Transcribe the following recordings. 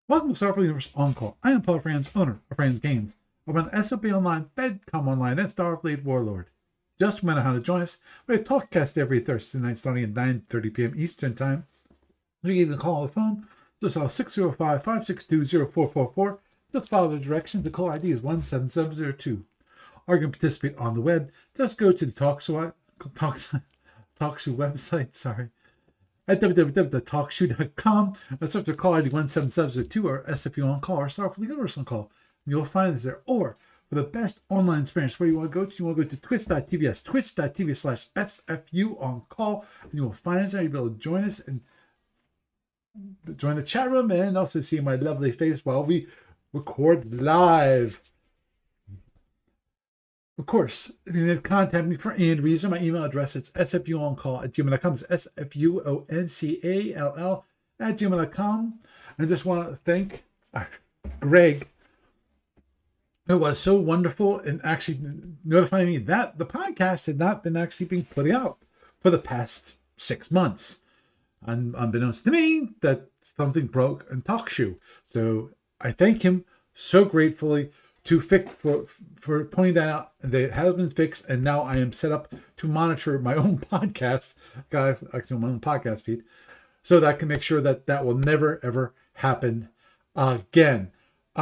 Welcome to Starfleet Universe On Call. I am Paul Franz, owner of Franz Games. Over on SFB Online, FedCom Online, and Starfleet Warlord. Just remember how to join us. We have TalkCast every Thursday night starting at 9:30 p.m. Eastern Time. You can call the phone. Just call 605-562-0444. Just follow the directions. The call ID is 17702. Or you can participate on the web. Just go to the TalkShoe website, at www.talkshoe.com. That's up to call ID 17702 or SFU On Call or Starfleet Universe On Call. You'll find us there. Or for the best online experience, where you want to go to twitch.tv, twitch.tv/SFU On Call, and you will find us there. You'll be able to join us and join the chat room and also see my lovely face while we record live. Of course, if you need to contact me for any reason, my email address is sfuoncall@gmail.com. It's sfuoncall@gmail.com. And I just want to thank Greg, who was so wonderful in actually notifying me that the podcast had not been actually being put out for the past 6 months. And unbeknownst to me, that something broke in TalkShoe. So I thank him so gratefully for pointing that out, that it has been fixed, and now I am set up to monitor my own podcast, guys, actually my own podcast feed, so that I can make sure that that will never ever happen again.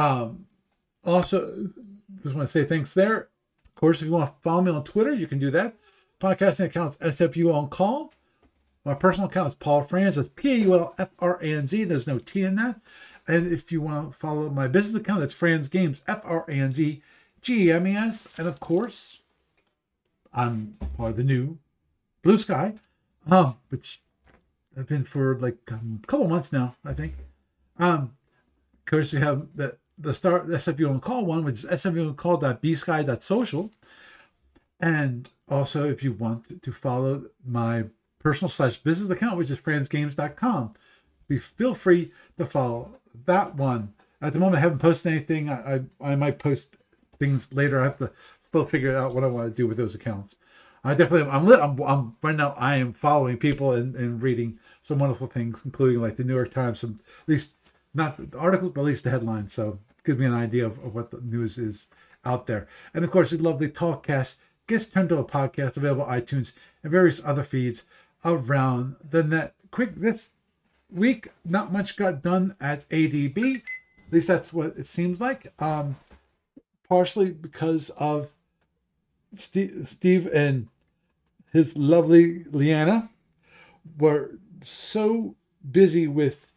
Also, just want to say thanks there. Of course, if you want to follow me on Twitter, you can do that. Podcasting account is SFU On Call. My personal account is Paul Franz. It's PAULFRANZ. There's no T in that. And if you want to follow my business account, that's Franz Games, FRANZGEMES. And of course, I'm part of the new Blue Sky, which I've been for like a couple months now, I think. Of course, we have the SFU On Call one, which is sfuoncall.bsky.social. And also, if you want to follow my personal /business account, which is franzgames.com, feel free to follow that one. At the moment, I haven't posted anything. I might post things later. I have to still figure out what I want to do with those accounts. I definitely, I'm right now, I am following people and reading some wonderful things, including like the New York Times, some, at least not the articles, but at least the headlines. So it gives me an idea of what the news is out there. And of course, the lovely TalkCast gets turned to a podcast available on iTunes and various other feeds around the net. This week, not much got done at ADB. At least that's what it seems like. Partially because of Steve and his lovely Leanna were so busy with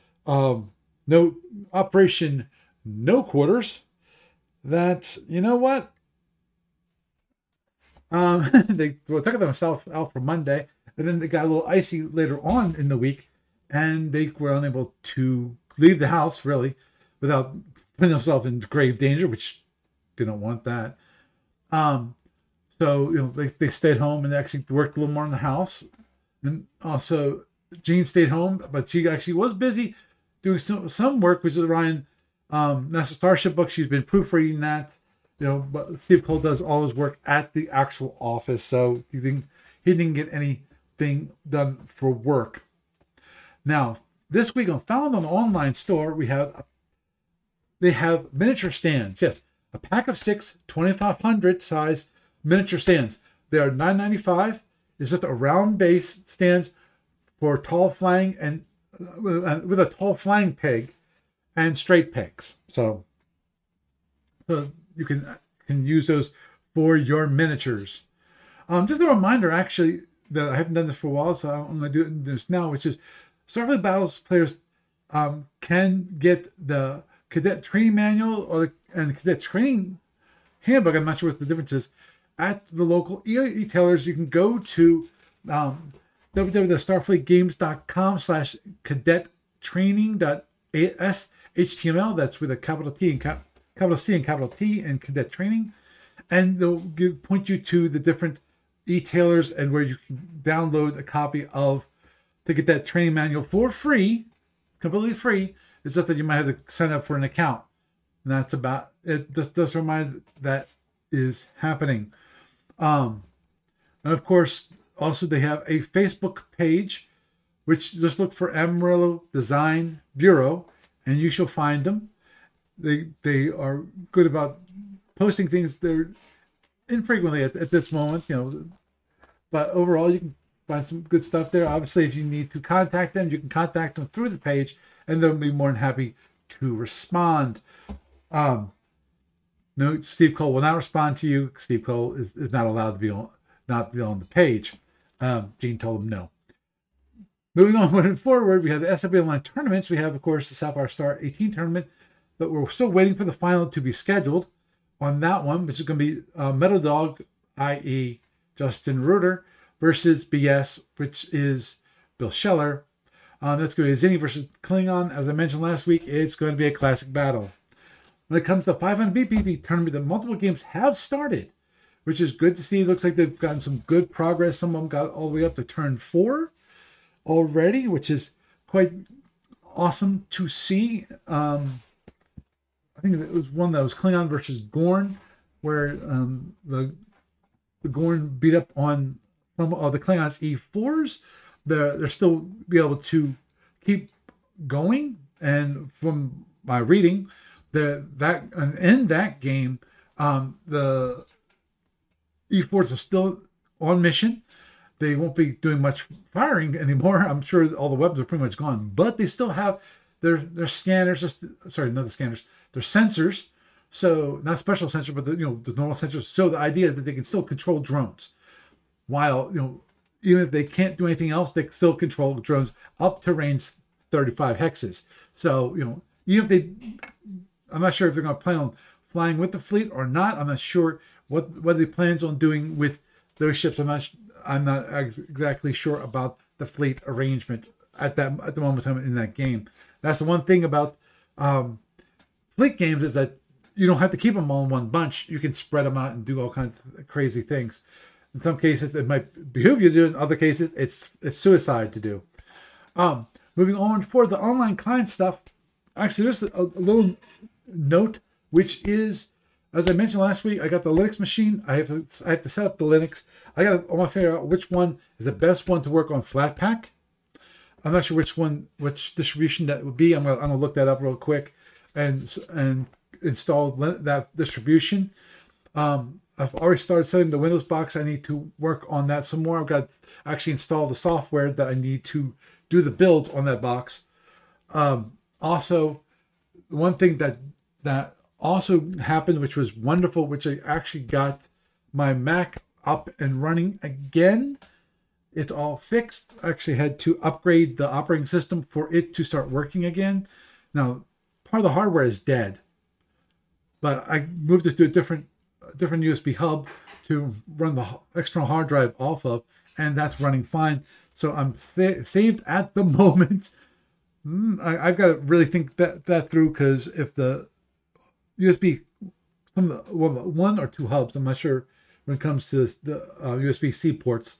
Operation No Quarters that, you know what? They took themselves out for Monday, and then they got a little icy later on in the week, and they were unable to leave the house, really, without putting themselves in grave danger, which they don't want that. So, they stayed home and actually worked a little more in the house. And also, Jean stayed home, but she actually was busy doing some work, which is Orion NASA Starship book. She's been proofreading that. But Steve Cole does all his work at the actual office, so he didn't get anything done for work. Now, this week on Found on the Online Store, they have miniature stands. Yes, a pack of 6 2500 size miniature stands. They are $9.95. It's just a round base stands for tall flying and with a tall flying peg and straight pegs. So you can use those for your miniatures. Just a reminder, actually, that I haven't done this for a while, so I'm going to do this now, which is Starfleet Battles players can get the Cadet Training Manual and Cadet Training Handbook. I'm not sure what the difference is. At the local e-tailers, you can go to www.starfleetgames.com/cadettraining.html. That's with a capital T and capital C and capital T and Cadet Training. And they'll point you to the different e-tailers and where you can download a copy to get that training manual for free, completely free. It's just that you might have to sign up for an account. And that's about it. Just a reminder that is happening. And of course, also they have a Facebook page, which just look for Amarillo Design Bureau, and you shall find them. They are good about posting things. They're infrequently at this moment, but overall you can find some good stuff there. Obviously, if you need to contact them, you can contact them through the page, and they'll be more than happy to respond. No, Steve Cole will not respond to you. Steve Cole is not allowed to be on the page. Gene told him no. Moving on forward, we have the SFB Online tournaments. We have, of course, the Sapphire Star 18 tournament, but we're still waiting for the final to be scheduled on that one, which is going to be Metal Dog, i.e. Justin Reuter, versus BS, which is Bill Scheller. That's going to be Zinni versus Klingon. As I mentioned last week, it's going to be a classic battle. When it comes to 500 BPP tournament, the multiple games have started, which is good to see. It looks like they've gotten some good progress. Some of them got all the way up to turn 4 already, which is quite awesome to see. I think it was one that was Klingon versus Gorn, where the Gorn beat up on some of the Klingons E4s. They're still be able to keep going, and from my reading, in that game, the E4s are still on mission. They won't be doing much firing anymore. I'm sure all the weapons are pretty much gone, but they still have their scanners. Sorry, not the scanners. Their sensors. So not special sensors, but the normal sensors. So the idea is that they can still control drones, while even if they can't do anything else, they can still control drones up to range 35 hexes. So even if they, I'm not sure if they're going to plan on flying with the fleet or not. I'm not sure what they plans on doing with those ships. I'm not exactly sure about the fleet arrangement at the moment of time in that game. That's the one thing about fleet games, is that you don't have to keep them all in one bunch. You can spread them out and do all kinds of crazy things. In some cases, it might behoove you to do. In other cases, it's suicide to do. Moving on for the online client stuff. Actually, there's a little note, which is, as I mentioned last week, I got the Linux machine. I have to set up the Linux. I want to figure out which one is the best one to work on Flatpak. I'm not sure which distribution that would be. I'm gonna look that up real quick and install that distribution. I've already started setting the Windows box. I need to work on that some more. I've got to actually install the software that I need to do the builds on that box. Also, one thing that also happened, which was wonderful, which I actually got my Mac up and running again. It's all fixed. I actually had to upgrade the operating system for it to start working again. Now, part of the hardware is dead, but I moved it to a different USB hub to run the external hard drive off of, and that's running fine. So I'm saved at the moment. I've got to really think that through, because if the USB, one or two hubs, I'm not sure when it comes to the USB-C ports,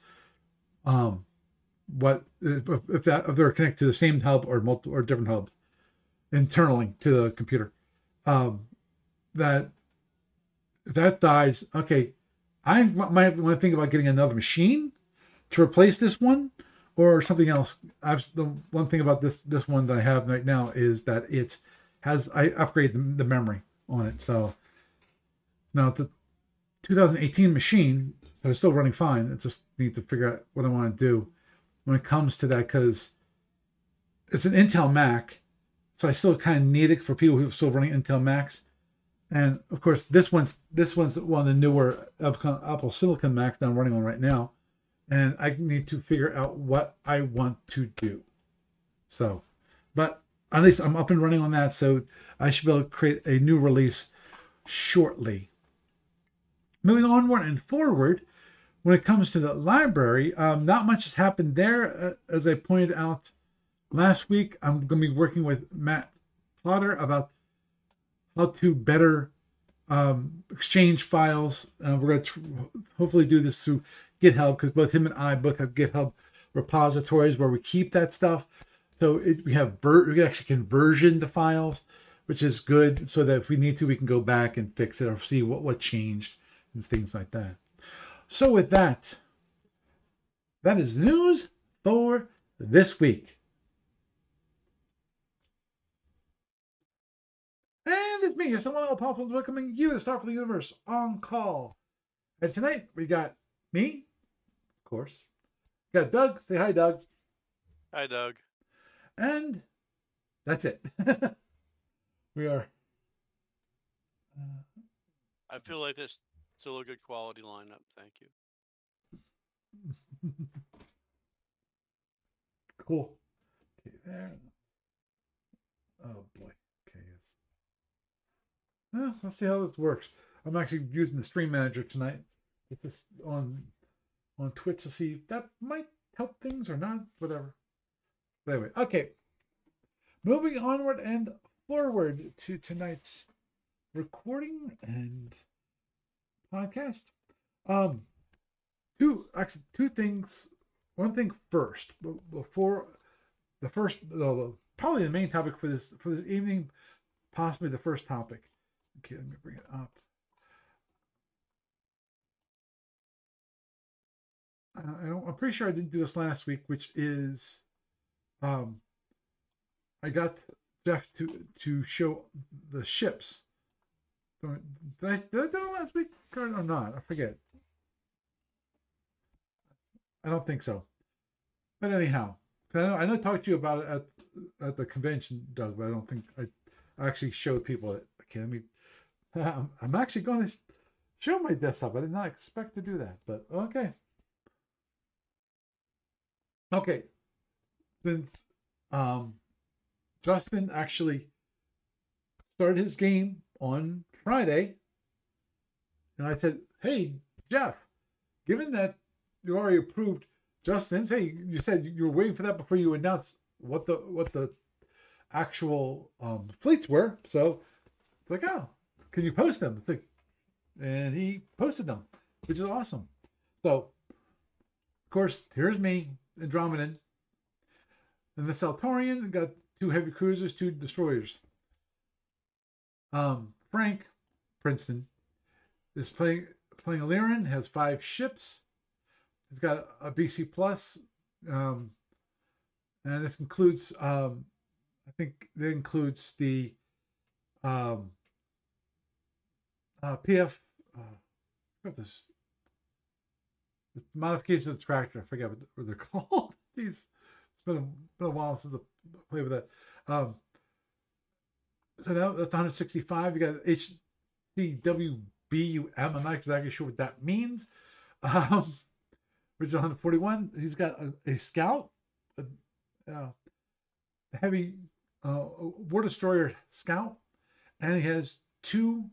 what if they're connected to the same hub or multiple or different hubs internally to the computer. That if that dies, okay, I might want to think about getting another machine to replace this one or something else. The one thing about this one that I have right now is that I upgraded the memory on it. So now the 2018 machine is still running fine. I just need to figure out what I want to do when it comes to that, because it's an Intel Mac, so I still kind of need it for people who are still running Intel Macs. And of course, this one's one of the newer Apple Silicon Macs that I'm running on right now, and I need to figure out what I want to do. So, but at least I'm up and running on that, so I should be able to create a new release shortly. Moving onward and forward, when it comes to the library, not much has happened there. As I pointed out last week, I'm going to be working with Matt Plotter about how to better exchange files. We're going to hopefully do this through GitHub, because both him and I both have GitHub repositories where we keep that stuff. So we can actually conversion the files, which is good, so that if we need to, we can go back and fix it or see what changed and things like that. So with that is news for this week. me, your someone all powerful, welcoming you to Starfleet Universe on call. And tonight we got me, of course. We got Doug. Say hi, Doug. Hi, Doug. And that's it. We are. I feel like this still a good quality lineup. Thank you. Cool. Okay, there. Oh boy. Okay, yes. Well, let's see how this works. I'm actually using the stream manager tonight. Get this on Twitch to see if that might help things or not. Whatever. But anyway, okay. Moving onward and forward to tonight's recording and podcast. Two things. One thing first, before the first, probably the main topic for this evening, possibly the first topic. Okay, let me bring it up. I'm pretty sure I didn't do this last week, which is, I got Jeff to show the ships. Did I do it last week or not? I forget. I don't think so. But anyhow, I know I talked to you about it at the convention, Doug, but I don't think I actually showed people it. Okay, I'm actually going to show my desktop. I did not expect to do that, but okay. Okay. Since Justin actually started his game on Friday, and I said, "Hey, Jeff, given that you already approved Justin's, hey, you said you were waiting for that before you announced what the actual fleets were. So it's like, oh, can you post them?" And he posted them, which is awesome. So, of course, here's me, Andromedan, and the Saltorian got 2 heavy cruisers, 2 destroyers. Frank Princeton is playing Illyrian, has 5 ships. He's got a BC plus, and this includes, I think that includes the PF. What this? The modifications of the tractor. I forget what they're called. It's been a while since I played with that. So now that's 165. You got HCWBUM. I'm not exactly sure what that means. Which is 141. He's got a scout, a heavy war destroyer scout, and he has 2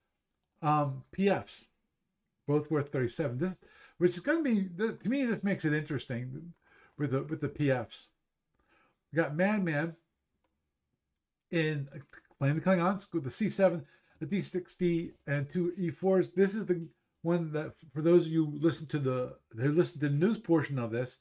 PFs, both worth 37. Which is going to be, to me, this makes it interesting with the PFs. We got Madman in playing the Klingons with the C7, the D6D, and 2 E4s. This is the one that, for those of you who listen to the news portion of this,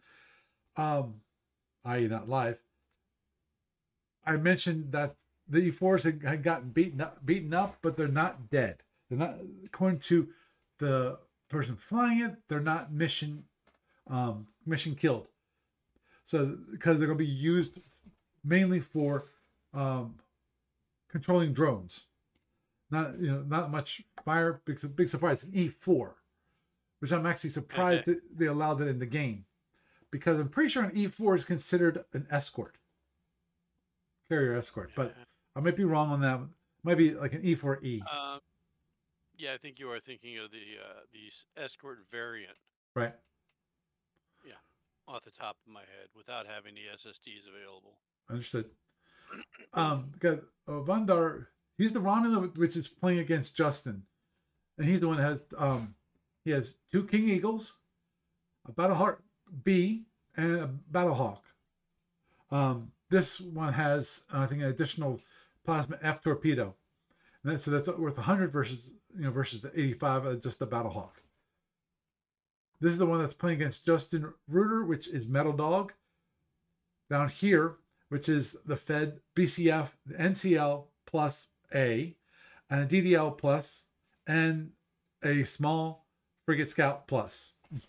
i.e. not live, I mentioned that the E4s had gotten beaten up, but they're not dead. They're not, according to the person flying it, they're not mission killed. So because they're going to be used mainly for controlling drones. Not much fire. Big surprise. An E4, which I'm actually surprised that they allowed it in the game, because I'm pretty sure an E4 is considered an escort, carrier escort. But I might be wrong on that. Might be like an E4E. Yeah, I think you are thinking of the escort variant. Right. Yeah, off the top of my head, without having the SSDs available. Understood. Got Vandar. He's the Romulan, which is playing against Justin, and he's the one that has he has 2 King Eagles, a Battlehawk B, and a Battlehawk. This one has, I think, an additional plasma F torpedo, and so that's worth 100 versus the 85 just the Battlehawk. This is the one that's playing against Justin Reuter, which is Metal Dog. Down here, which is the Fed BCF, the NCL plus A, and a DDL plus, and a small frigate scout plus,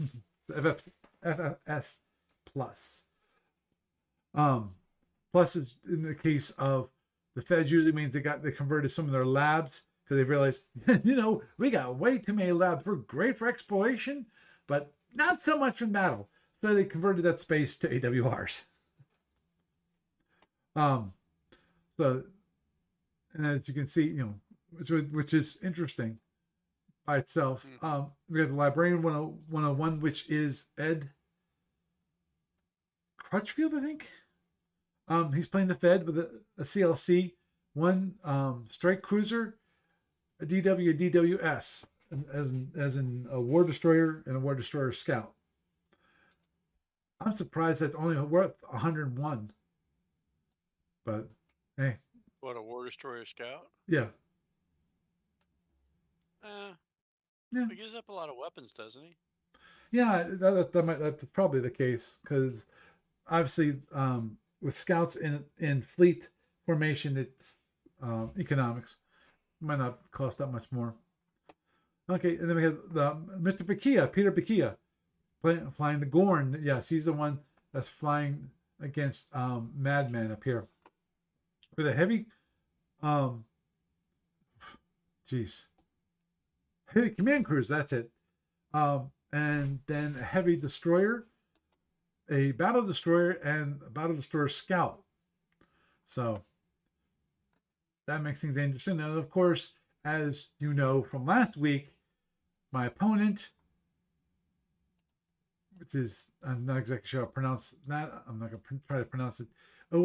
FFS plus. Plus is in the case of The feds usually means they converted some of their labs because they realized, we got way too many labs. We're great for exploration, but not so much in battle. So they converted that space to AWRs. So, and as you can see, which is interesting by itself. We got the Librarian 101, which is Ed Crutchfield, I think. He's playing the Fed with a CLC, one strike cruiser, a DW, a DWS, as in a War Destroyer and a War Destroyer Scout. I'm surprised that's only worth 101. But hey, what, a War Destroyer Scout? Yeah. Yeah. He gives up a lot of weapons, doesn't he? Yeah, that's probably the case because obviously with scouts in fleet formation, it's economics might not cost that much more. Okay, and then we have the Mr. Pekia, Peter Pekia, flying the Gorn. Yes, he's the one that's flying against Madman up here with a heavy, heavy command cruise. That's it. And then a heavy destroyer, a battle destroyer, and a battle destroyer scout. So that makes things interesting. And of course, as you know from last week, my opponent, which is, I'm not exactly sure how to pronounce that. I'm not going to try to pronounce it.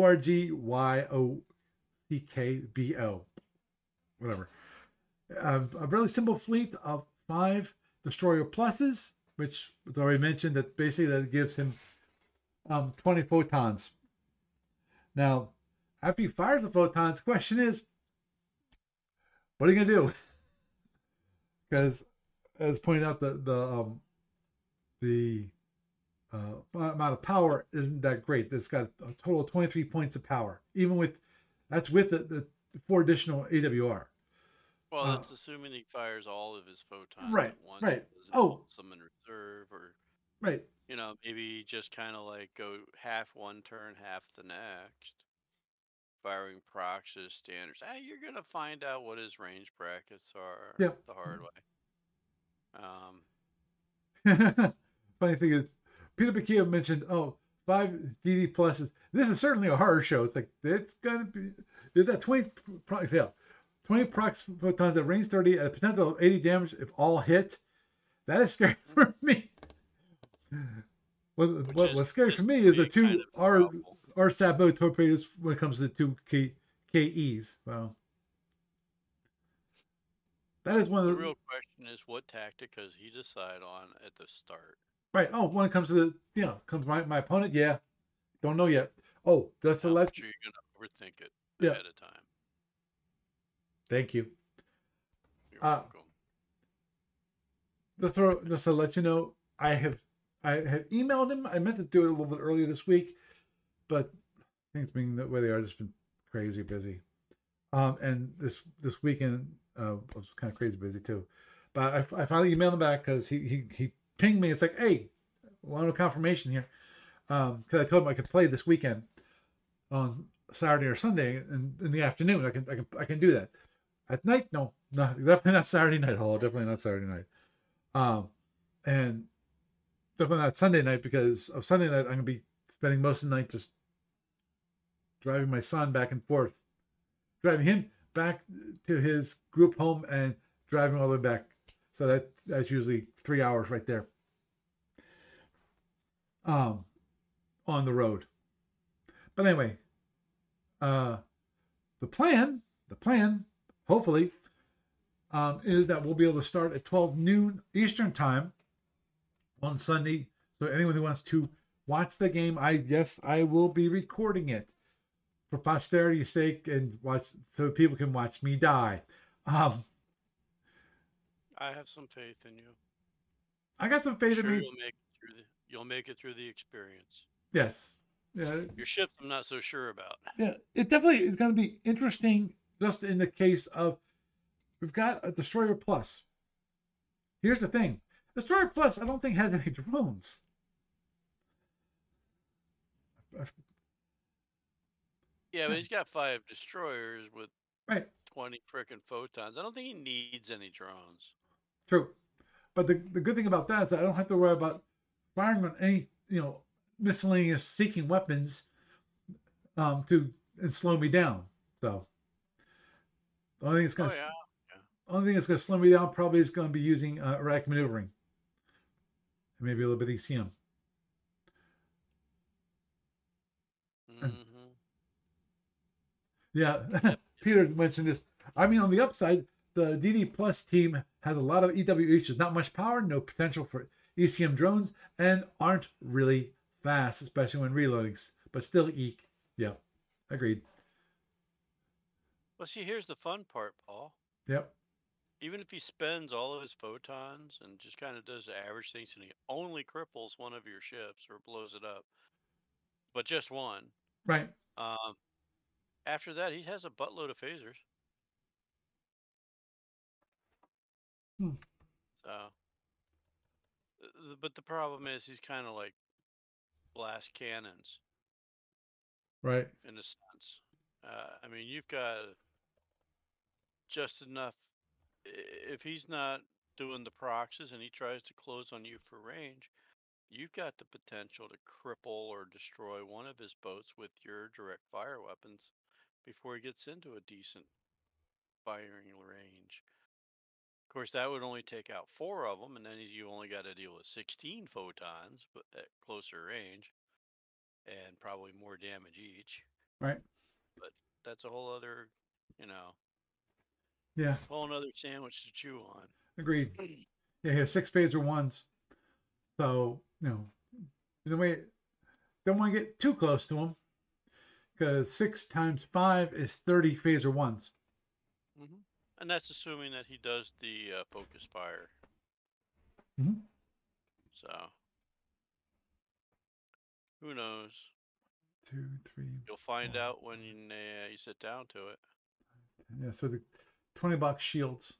ORGYOCKBO. Whatever. A really simple fleet of 5 destroyer pluses, which was already mentioned, that basically that gives him 20 photons. Now, after he fires the photons, the question is, what are you going to do? Because, as pointed out, the amount of power isn't that great. It's got a total of 23 points of power, even with the 4 additional AWR. Well, that's assuming he fires all of his photons right, at once. Right. Some in reserve, or right. Maybe just kind of like go half one turn, half the next, firing procs as standards. You're gonna find out what his range brackets are the hard way. Funny thing is, Peter Pekia mentioned 5 DD pluses. This is certainly a horror show. It's like it's gonna be. Is that 20? Probably 20 procs photons at range 30 at a potential of 80 damage if all hit. That is scary for me. What's scary for me is the 2 R Sabot torpedoes when it comes to the 2 KEs. Wow. That is one of the real question is, what tactic does he decide on at the start? Right. When it comes to comes my opponent, don't know yet. Just to let you, you're gonna overthink it ahead of time. Thank you. You're welcome. Just to let you know, I have emailed him. I meant to do it a little bit earlier this week, but things being the way they are, just been crazy busy. And this weekend was kind of crazy busy too. But I finally emailed him back because he pinged me. It's like, hey, want a confirmation here? Because I told him I could play this weekend on Saturday or Sunday in the afternoon. I can do that. At night, no, definitely not Saturday night. Definitely not Saturday night. And definitely not Sunday night, because of Sunday night I'm gonna be spending most of the night just driving my son back and forth, driving him back to his group home and driving all the way back. So that's usually 3 hours right there. On the road. But anyway, the plan, hopefully, is that we'll be able to start at 12 noon Eastern time on Sunday. So anyone who wants to watch the game, I will be recording it for posterity's sake and watch so people can watch me die. I have some faith in you. I got some faith in me. You'll make it through the experience. Yes. Yeah. Your ship, I'm not so sure about. Yeah, it definitely is going to be interesting. Just in the case of, we've got a Destroyer Plus. Here's the thing. Destroyer Plus, I don't think has any drones. Yeah, but he's got 5 destroyers with Right. 20 frickin' photons. I don't think he needs any drones. True. But the good thing about that is that I don't have to worry about firing on any, miscellaneous seeking weapons to and slow me down. So the only thing that's Oh going to yeah, yeah. only thing that's going to slow me down probably is going to be using erratic maneuvering and maybe a little bit of ECM. And Mm-hmm. yeah, Yep. Peter mentioned this. I mean, on the upside, the DD Plus team has a lot of EWHs, not much power, no potential for ECM drones, and aren't really fast, especially when reloading, but still eek. Yeah, agreed. Well, see, here's the fun part, Paul. Yep. Even if he spends all of his photons and just kind of does the average things and he only cripples one of your ships or blows it up, but just one, Right. um, after that, he has a buttload of phasers. Hmm. So, but the problem is he's kind of like blast cannons Right. in a sense. I mean, you've got just enough. If he's not doing the proxies and he tries to close on you for range, you've got the potential to cripple or destroy one of his boats with your direct fire weapons before he gets into a decent firing range. Of course, that would only take out 4 of them, and then you only got to deal with 16 photons, but at closer range, and probably more damage each. Right. But that's a whole other, you know, Yeah. whole other sandwich to chew on. Agreed. Yeah, he has 6 phaser ones. So, the way don't want to get too close to him because 6 times 5 is 30 phaser ones. Mm-hmm. And that's assuming that he does the focus fire. Mm-hmm. So, who knows? 2, 3. You'll find 4. out when you sit down to it. Yeah, so the $20 shields.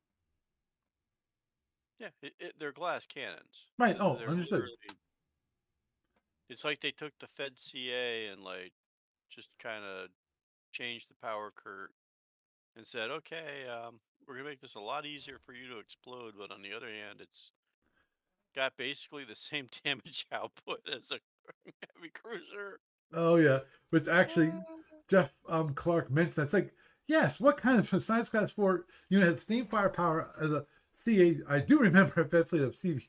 Yeah, they're glass cannons. Right. Oh, They're understood. It's like they took the Fed CA and like just kind of changed the power curve and said, okay, we're gonna make this a lot easier for you to explode, but on the other hand, it's got basically the same damage output as a heavy cruiser. Oh yeah, but actually, Jeff Clark mentioned that's like, yes, what kind of science class 4 unit has the same firepower as a CA? I do remember a Fed fleet of CV,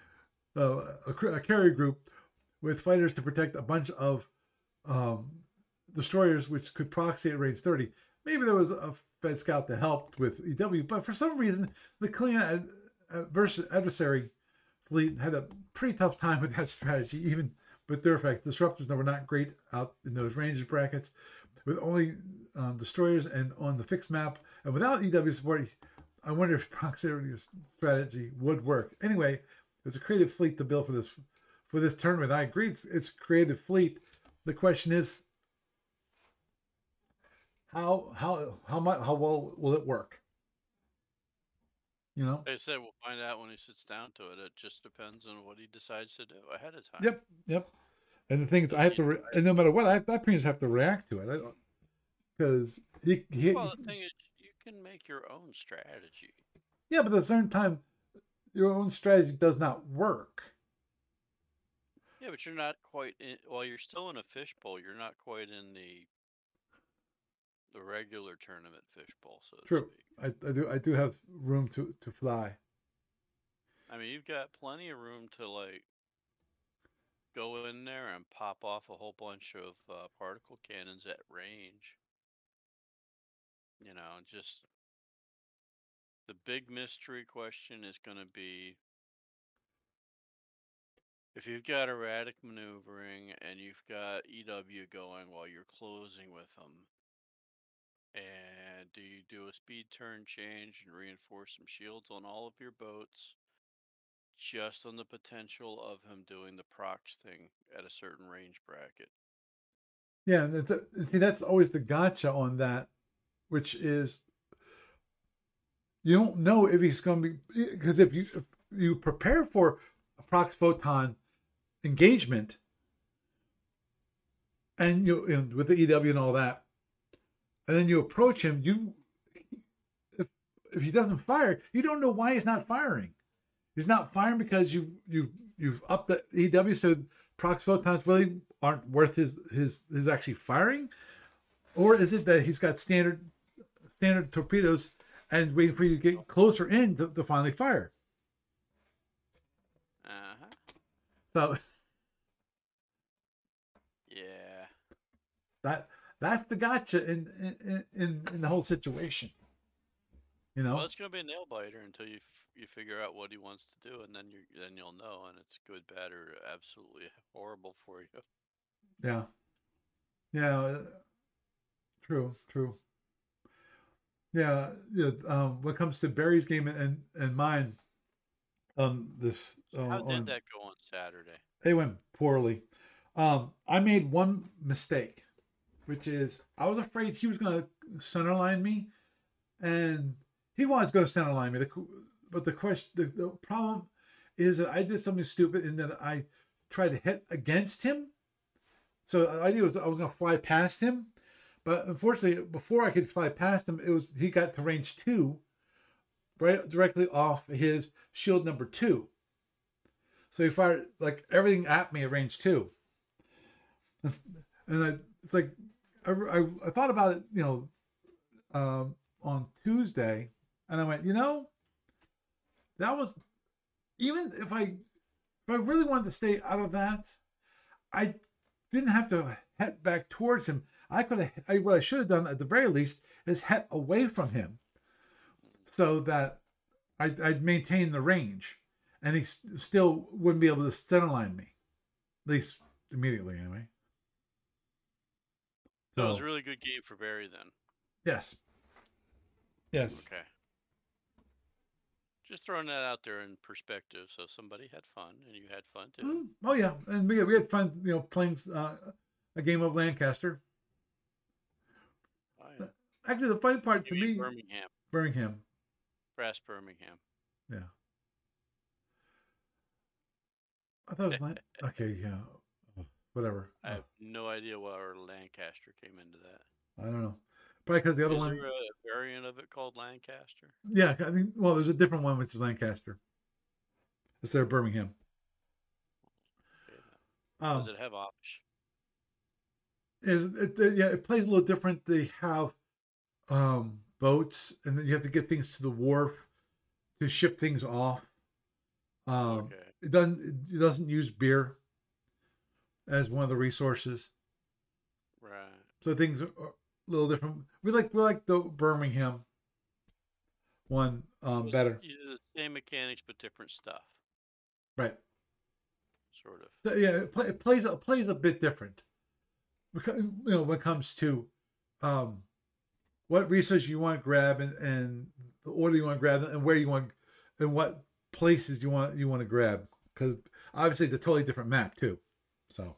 a carrier group with fighters to protect a bunch of destroyers which could proxy at range 30. Maybe there was a Fed scout that helped with EW, but for some reason, the Klingon adversary fleet had a pretty tough time with that strategy, even with their effect. Disruptors that were not great out in those range brackets, with only destroyers and on the fixed map, and without EW support. I wonder if proximity strategy would work. Anyway, there's a creative fleet to build for this tournament. I agree, it's a creative fleet. The question is, how well will it work? Like I said, we'll find out when he sits down to it. It just depends on what he decides to do ahead of time. Yep. And the thing is, I have to, and no matter what, I pretty much have to react to it. Because Well, the thing is, you can make your own strategy. Yeah, but at the same time, your own strategy does not work. Yeah, but you're not quite in. Well, you're still in a fishbowl. You're not quite in the regular tournament fishbowl, so to True. speak. I do have room to fly. I mean, you've got plenty of room to like go in there and pop off a whole bunch of particle cannons at range. Just the big mystery question is going to be if you've got erratic maneuvering and you've got EW going while you're closing with them, and do you do a speed turn change and reinforce some shields on all of your boats just on the potential of him doing the prox thing at a certain range bracket? Yeah, see, that's always the gotcha on that, which is you don't know if he's going to be, because if you prepare for a prox photon engagement, and with the EW and all that, and then you approach him, if he doesn't fire, you don't know why he's not firing. He's not firing because you've upped the EW, so prox photons really aren't worth his actually firing, or is it that he's got standard torpedoes and waiting for you to get closer in to finally fire? So yeah, that's the gotcha in the whole situation. Well, it's gonna be a nail biter until you figure out what he wants to do, and then you'll know, and it's good, bad, or absolutely horrible for you. Yeah. True. Yeah. When it comes to Barry's game and mine, this How did that go on Saturday? They went poorly. I made one mistake, which is I was afraid he was going to centerline me, and he was going to centerline me. But the problem is that I did something stupid in that I tried to hit against him. So the idea was I was going to fly past him, but unfortunately, before I could fly past him, he got to range 2, right directly off his shield number 2. So he fired like everything at me at range 2, and I thought about it, on Tuesday, and I went, that was, even if I really wanted to stay out of that, I didn't have to head back towards him. What I should have done at the very least is head away from him, so that I'd maintain the range, and he still wouldn't be able to centerline me, at least immediately anyway. So it was a really good game for Barry then. Yes. Okay. Just throwing that out there in perspective, so somebody had fun, and you had fun too. Oh yeah, and we had fun, playing a game of Lancaster. Oh, yeah. Actually, the funny part to me, Birmingham. Brass Birmingham. Yeah. I thought it was okay, yeah. Whatever. I have no idea where Lancaster came into that. I don't know. Probably because the other one. Is there a variant of it called Lancaster? Yeah, I mean, well, there's a different one which is Lancaster. It's their Birmingham. Okay, does it have Amish? It plays a little different. They have boats, and then you have to get things to the wharf to ship things off. Okay. It doesn't use beer as one of the resources. Right. So things are a little different. We like the Birmingham one better. The same mechanics but different stuff. Right. Sort of. So, yeah, it plays a bit different. Because, when it comes to what resources you want to grab and the order you want to grab and where you want and what places you want to grab, because obviously it's a totally different map too. So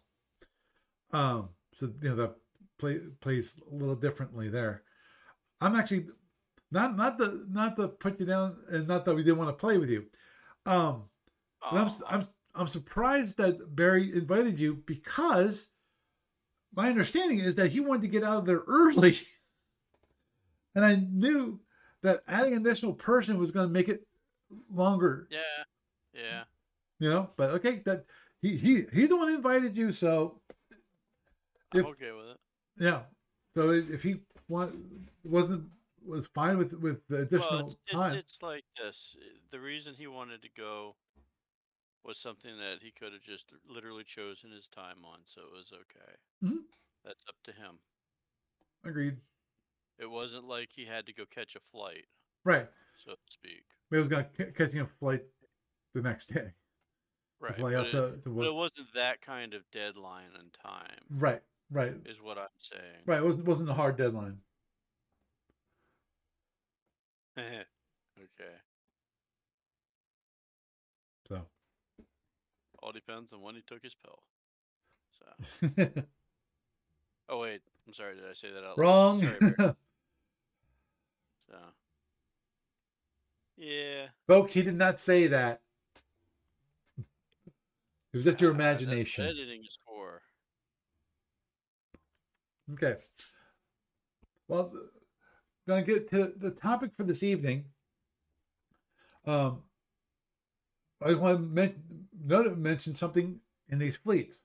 that plays a little differently there. I'm actually not to put you down, and not that we didn't want to play with you. But I'm surprised that Barry invited you, because my understanding is that he wanted to get out of there early, and I knew that adding an additional person was going to make it longer. Yeah. But okay, that he's the one who invited you, so I'm okay with it. Yeah. So if he was fine with the additional time. It's like this. The reason he wanted to go was something that he could have just literally chosen his time on, so it was okay. Mm-hmm. That's up to him. Agreed. It wasn't like he had to go catch a flight. Right. So to speak. He was going to catching a flight the next day. Right. But it wasn't that kind of deadline and time. Right. Is what I'm saying. Right. It wasn't a hard deadline. Okay. So. All depends on when he took his pill. So. Oh wait, I'm sorry. Did I say that out loud? Wrong. Sorry, so. Yeah. Folks, he did not say that. It was just your imagination. That's what editing is for. Okay. Well, going to get to the topic for this evening. I want to mention something in these fleets.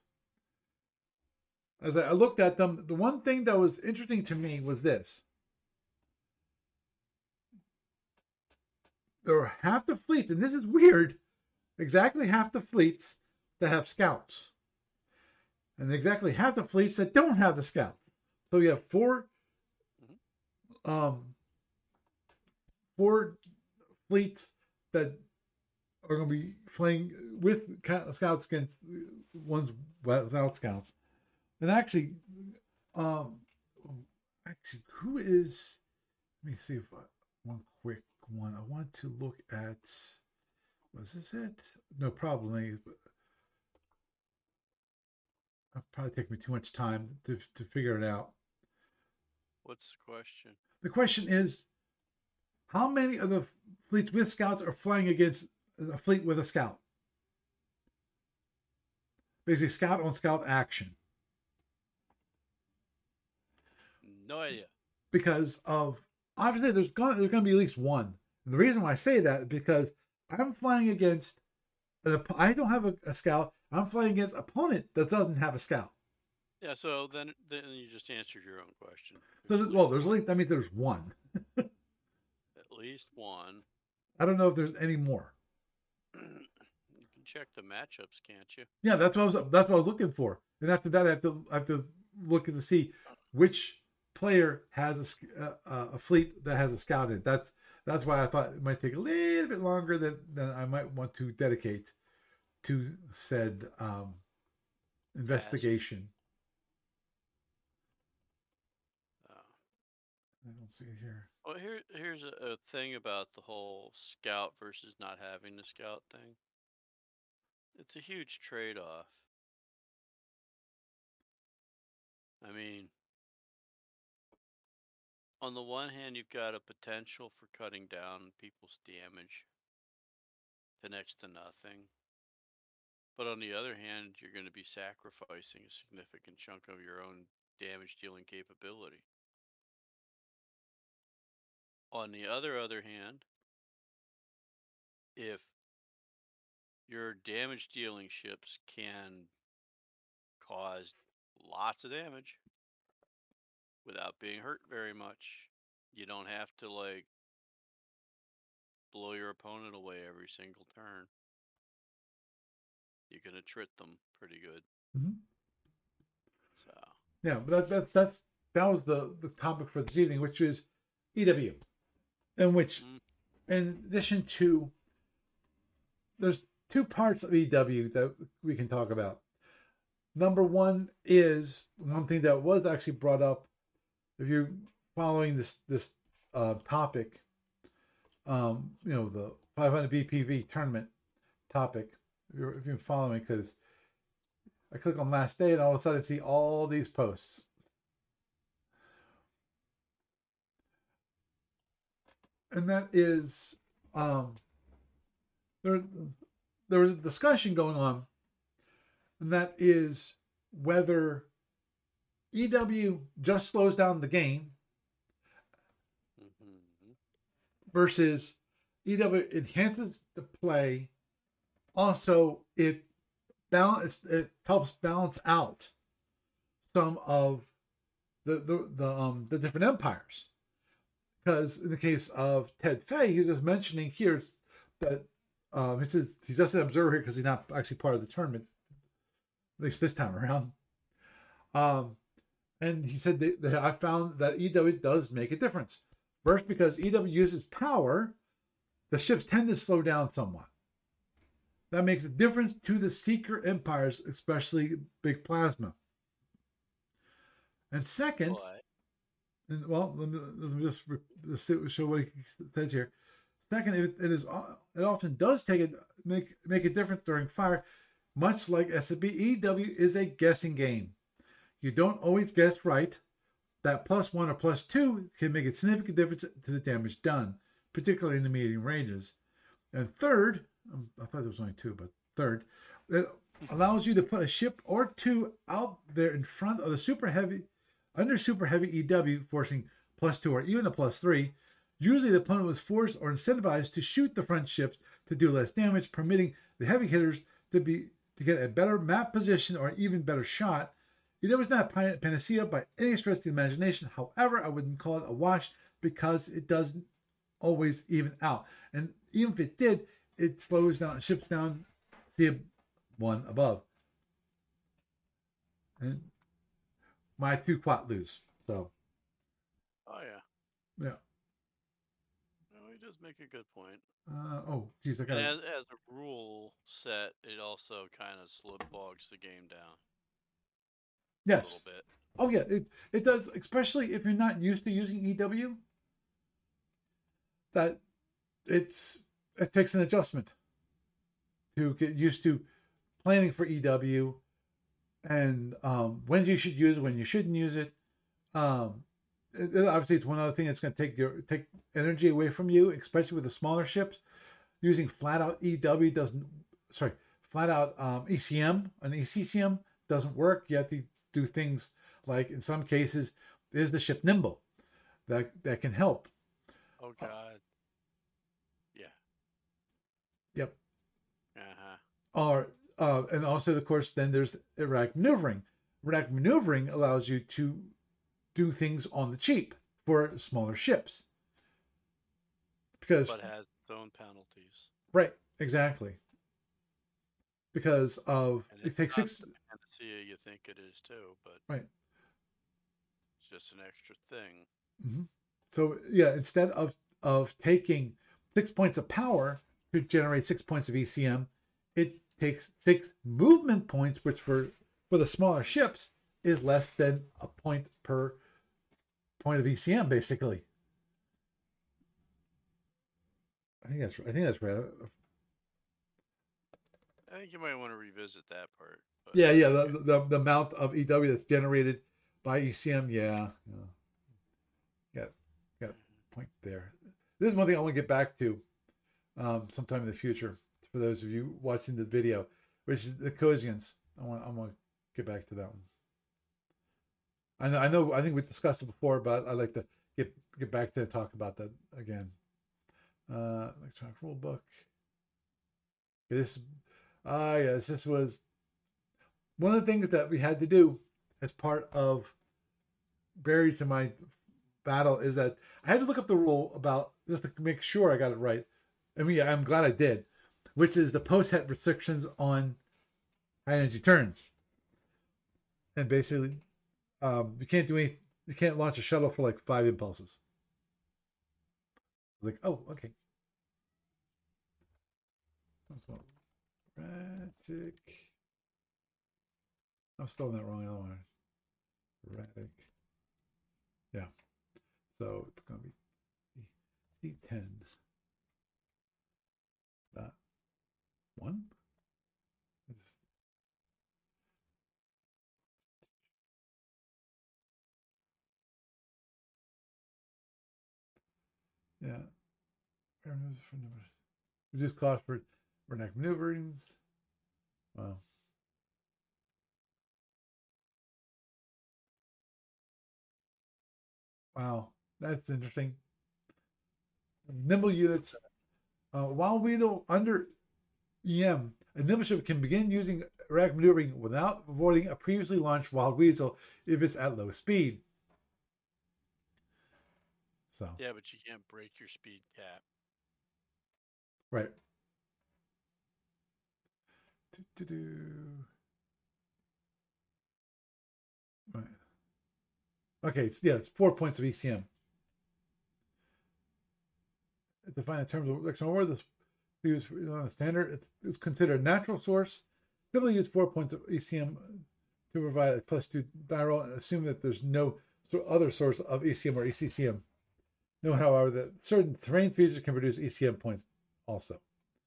As I looked at them, the one thing that was interesting to me was this. There are half the fleets, and this is weird, exactly half the fleets that have scouts. And exactly half the fleets that don't have the scouts. So you have four fleets that are going to be playing with scouts against ones without scouts. And actually, who is? Let me see if one quick one. I want to look at. Was this it? No, probably. It'll probably take me too much time to figure it out. What's the question? The question is, how many of the fleets with scouts are flying against a fleet with a scout? Basically, scout on scout action. No idea. Because of, obviously, there's going to be at least one. And the reason why I say that is because I'm flying against, I don't have a scout. I'm flying against an opponent that doesn't have a scout. Yeah, so then you just answered your own question. There's at least, that means there's one. At least one. I don't know if there's any more. You can check the matchups, can't you? Yeah, that's what I was looking for. And after that, I have to look to see which player has a fleet that has a scout in. That's why I thought it might take a little bit longer than I might want to dedicate to said investigation. I don't see it here. Well, here's a thing about the whole scout versus not having the scout thing. It's a huge trade-off. I mean, on the one hand, you've got a potential for cutting down people's damage to next to nothing. But on the other hand, you're going to be sacrificing a significant chunk of your own damage dealing capability. On the other hand, if your damage dealing ships can cause lots of damage without being hurt very much, you don't have to like blow your opponent away every single turn. You can attrit them pretty good. Mm-hmm. So yeah, but that was the topic for this evening, which is EW, in which, in addition to, there's two parts of EW that we can talk about. Number one is one thing that was actually brought up. If you're following this topic, the 500 BPV tournament topic, if you're following, because I click on last day and all of a sudden I see all these posts. And that is, there was a discussion going on, and that is whether EW just slows down the game versus EW enhances the play. Also, it helps balance out some of the different empires. Because in the case of Ted Fay, he was just mentioning here that he says he's just an observer here because he's not actually part of the tournament, at least this time around. And he said that I found that EW does make a difference. First, because EW uses power, the ships tend to slow down somewhat. That makes a difference to the Seeker empires, especially Big Plasma. And second, let me just show what he says here. Second, it often does make a difference during fire, much like SCP. EW is a guessing game. You don't always guess right. That +1 or +2 can make a significant difference to the damage done, particularly in the medium ranges. And third, I thought there was only two, but third, it allows you to put a ship or two out there in front of the super heavy Under super heavy EW, forcing +2 or even a +3, usually the opponent was forced or incentivized to shoot the front ships to do less damage, permitting the heavy hitters to get a better map position or an even better shot. EW is not a panacea by any stretch of the imagination. However, I wouldn't call it a wash because it doesn't always even out. And even if it did, it slows down, ships down, see one above. And my 2 quat lose. So. Oh, yeah. Yeah. No, he does make a good point. Geez, I got as a rule set, it also kind of slow bogs the game down. Yes. A little bit. Oh, yeah. It does, especially if you're not used to using EW. That it takes an adjustment to get used to planning for EW and when you should use it, when you shouldn't use it. Obviously, it's one other thing that's going to take energy away from you, especially with the smaller ships. Using flat out EW flat out ECM, an ECCM doesn't work. You have to do things like, in some cases, is the ship nimble? That can help. Oh, God. Yeah. Yep. Uh-huh. And also, of course, then there's erratic maneuvering. Erratic maneuvering allows you to do things on the cheap for smaller ships. But has its own penalties. Right, exactly. Because of it takes 6 the panacea you think it is too, but right. It's just an extra thing. Mm-hmm. So yeah, instead of taking 6 points of power to generate 6 points of ECM, it takes 6 movement points, which for the smaller ships is less than a point per point of ECM, basically. I think that's right. I think you might want to revisit that part. But yeah. The amount of EW that's generated by ECM, got point there. This is one thing I want to get back to sometime in the future for those of you watching the video, which is the Cosians. I want to get back to that one. I think we discussed it before, but I'd like to get back to talk about that again. Electronic rule book. This was one of the things that we had to do as part of buried to my battle, is that I had to look up the rule about, just to make sure I got it right. I mean, I'm glad I did, which is the post-het restrictions on high energy turns. And basically, you can't launch a shuttle for like 5 impulses. Like, oh, okay. Erratic. I'm spelling that wrong. I don't want to. Erratic. Yeah. So it's going to be C10. That one. Yeah. Reduce cost for erratic maneuverings. Wow. Wow, that's interesting. Nimble units. While we don't under EM, a nimble ship can begin using erratic maneuvering without avoiding a previously launched Wild Weasel if it's at low speed. So. Yeah, but you can't break your speed cap. Right. Right. Okay, it's 4 points of ECM. Define the terms of electron war. This used on a standard. It's considered a natural source. Still use 4 points of ECM to provide a +2 die roll, and assume that there's no other source of ECM or ECCM. Note, however, that certain terrain features can produce ECM points also.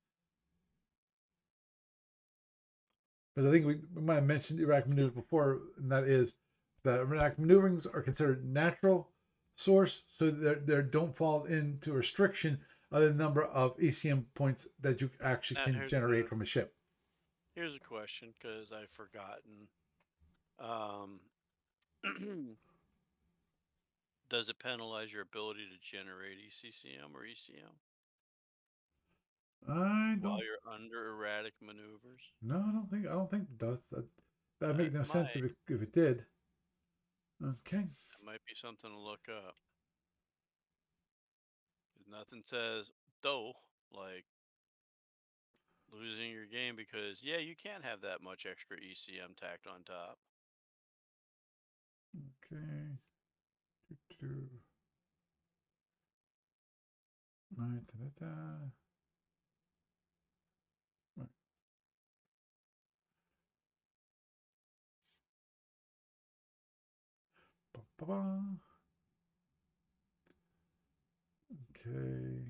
But I think we might have mentioned erratic maneuvers before, and that is that erratic maneuverings are considered natural source, so they don't fall into restriction of the number of ECM points that you actually can generate from a ship. Here's a question, because I've forgotten. Does it penalize your ability to generate ECCM or ECM I while don't. you're under erratic maneuvers? No, I don't think it does. That'd make It no sense might. if it did. Okay. That might be something to look up. 'Cause nothing says though like losing your game because yeah, you can't have that much extra ECM tacked on top. Okay. Right. Da-da-da. Right. Ba-ba-ba. Okay.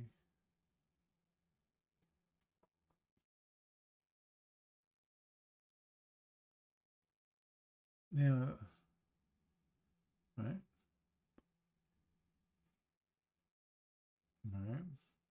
Yeah. Right. Right.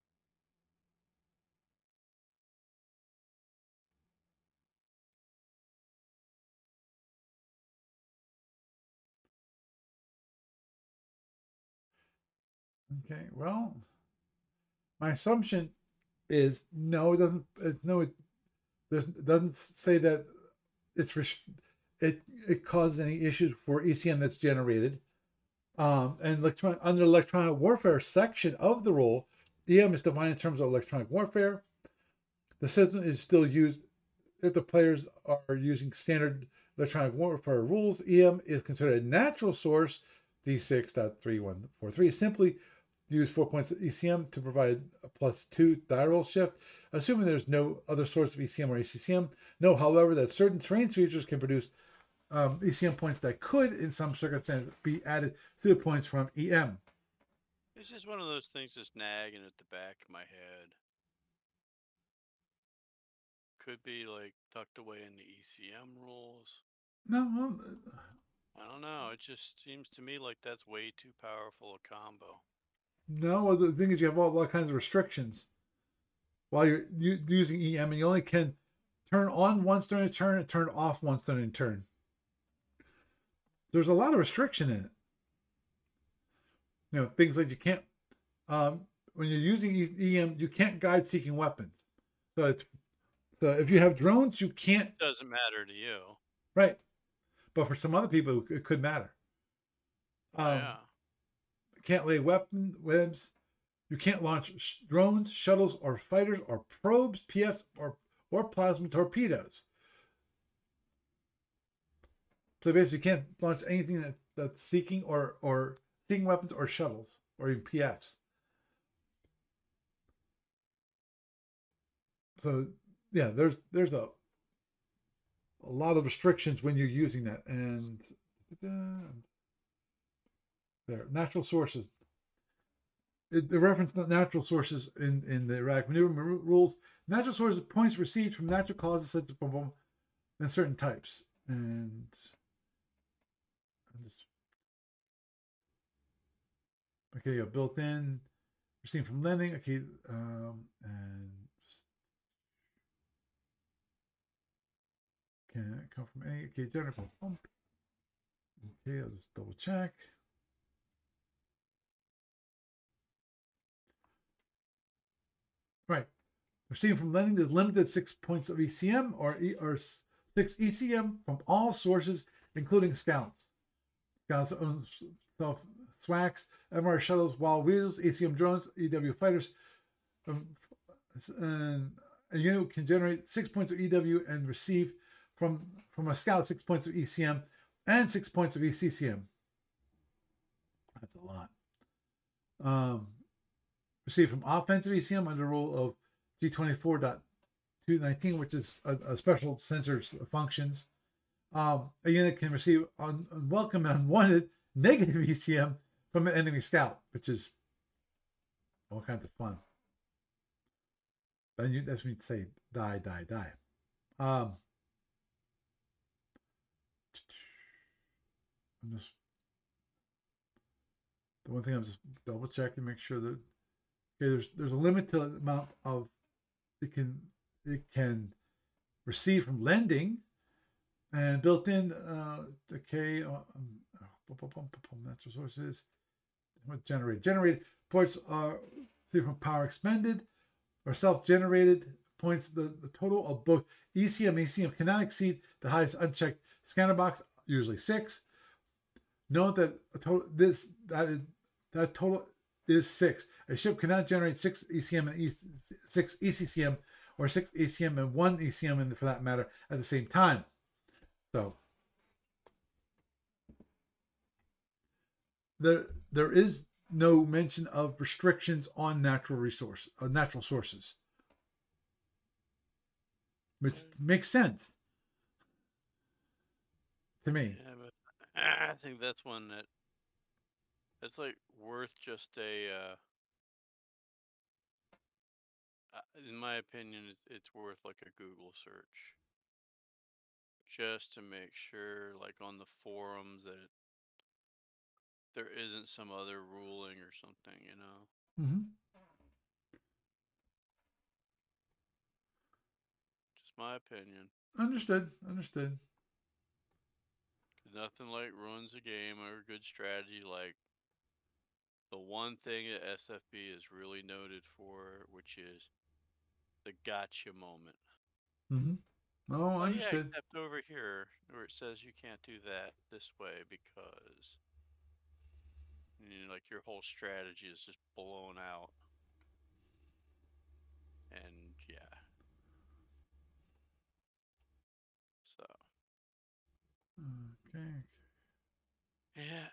Okay. Well, my assumption is no. It doesn't. It doesn't say that it's it causes any issues for ECM that's generated. And under electronic warfare section of the rule, EM is defined in terms of electronic warfare. The system is still used if the players are using standard electronic warfare rules. EM is considered a natural source. D6.3143 simply use 4 points of ECM to provide a +2 die roll shift, assuming there's no other source of ECM or ECCM. Note, however, that certain terrain features can produce ECM points that could, in some circumstances, be added to the points from EM. It's just one of those things that's nagging at the back of my head. Could be like tucked away in the ECM rules. No, I don't know. It just seems to me like that's way too powerful a combo. no. The thing is, you have all kinds of restrictions while you're using EM, and you only can turn on once during a turn and turn off once during a turn. There's a lot of restriction in it. You know, things like you can't when you're using EM, you can't guide seeking weapons. So if you have drones, you can't. It doesn't matter to you. Right. But for some other people, it could matter. Yeah. Can't lay weapon webs. You can't launch drones, shuttles, or fighters, or probes, PFs, or plasma torpedoes. So basically, you can't launch anything that's seeking or seeking weapons or shuttles or even PFs. So yeah, there's a lot of restrictions when you're using that, and there natural sources. The reference to natural sources in the erratic maneuver rules. Natural sources points received from natural causes such as and certain types. And okay, built in, received from lending. Okay, and can it come from any? Okay, general pump. Okay, I'll just double check. Right. Receiving from lending is limited 6 points of ECM or 6 ECM from all sources, including scouts. Scouts own self SWACs, MR shuttles, wild wheels, ECM drones, EW fighters. And a unit can generate 6 points of EW and receive from a scout 6 points of ECM and 6 points of ECCM. That's a lot. Received from offensive ECM under rule of G24.219, which is a special sensors functions. A unit can receive unwelcome and unwanted negative ECM from an enemy scout, which is all kinds of fun. That's when you say die. I'm just the one thing I'm just double checking, make sure that okay, there's a limit to the amount of it can receive from lending, and built in natural sources. generated? Generated points are from power expended or self-generated points. The total of both ECM and ACM cannot exceed the highest unchecked scanner box, usually 6. Note that that total is 6. A ship cannot generate 6 ECM and 6 ECCM, or 6 ACM and 1 ECM, for that matter, at the same time. So there is no mention of restrictions on natural sources, which makes sense to me. Yeah, but I think that's one that's like worth just in my opinion, it's worth like a Google search just to make sure, like on the forums, that there isn't some other ruling or something, you know. Mm-hmm. Just my opinion. Understood. 'Cause nothing like ruins a game or a good strategy like the one thing that SFB is really noted for, which is the gotcha moment. Mm-hmm. Oh, Oh yeah, understood. except over here where it says you can't do that this way because like your whole strategy is just blown out. And yeah. So Okay. yeah.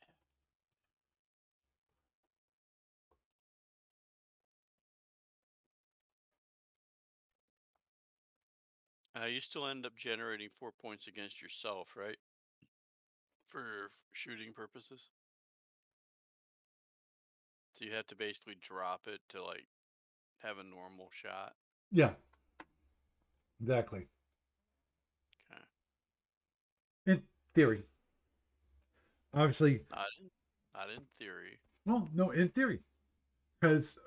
You still end up generating 4 points against yourself, right? For shooting purposes. So you have to basically drop it to like have a normal shot. Yeah. Exactly. Okay. In theory. Obviously. Not in theory. Well, no, in theory. Because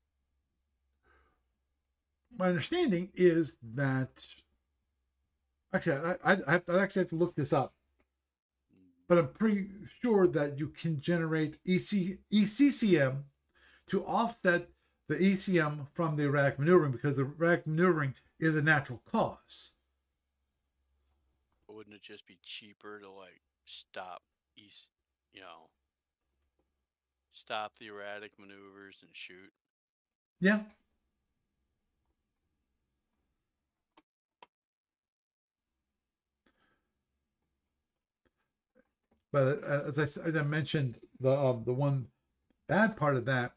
my understanding is that actually I actually have to look this up, but I'm pretty sure that you can generate ECCM to offset the ECM from the erratic maneuvering, because the erratic maneuvering is a natural cause. But wouldn't it just be cheaper to like stop stop the erratic maneuvers and shoot? Yeah. But as I mentioned, the one bad part of that